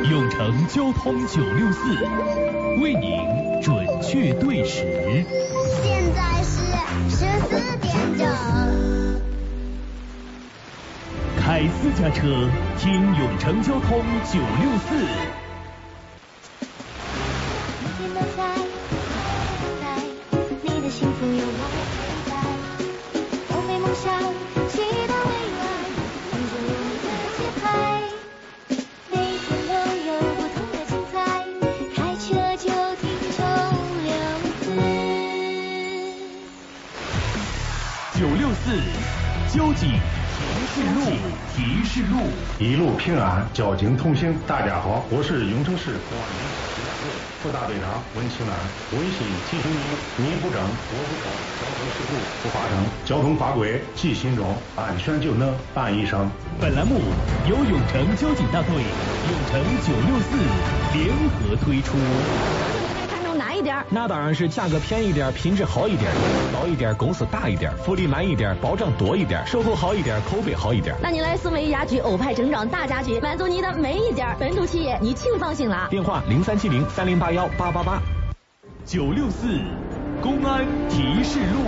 永城交通964为您准确对时。 现在是14点整。 开私家车，听永城交通964。 你的幸福有我陪伴，我为梦想期待未来，跟着我们的节拍，每天都有不同的精彩，开车就听 964交警提示录， 一路平安，交警同行。大家好，我是永城市公安局副大队长温清安，微信提醒你不争我不争，交通事故不发生，交通法规记心中，安全就能安一生。 本栏目由永城交警大队、永城964联合推出。 哪一点？ 那当然是价格便宜点，品质好一点，高一点，公司大一点，福利满一点，保障多一点，售后好一点，口碑好一点。 那你来四维家居欧派整装大家居，满足你的每一点。本土企业，你请放心啦。 电话037030818888。 964公安提示录，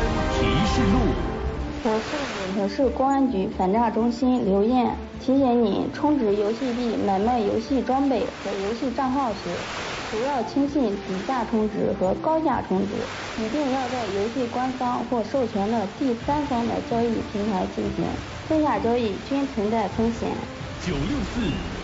我是永城市公安局反诈中心刘艳，提醒你充值游戏币买卖游戏装备和游戏账号时，不要轻信低价充值和高价充值，一定要在游戏官方或授权的第三方的交易平台进行，线下交易均存在风险。 964